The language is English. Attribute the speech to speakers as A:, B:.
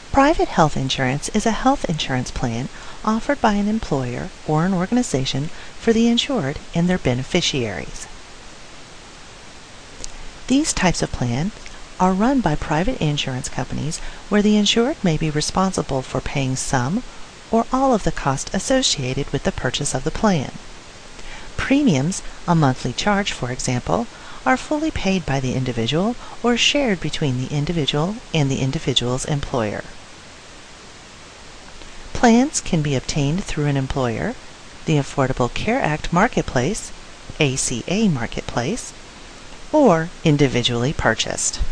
A: Private health insurance is a health insurance plan offered by an employer or an organization for the insured and their beneficiaries. These types of plans are run by private insurance companies where the insured may be responsible for paying some or all of the cost associated with the purchase of the plan. Premiums, a monthly charge for example, are fully paid by the individual or shared between the individual and the individual's employer. Plans can be obtained through an employer, the Affordable Care Act Marketplace, ACA Marketplace, or individually purchased.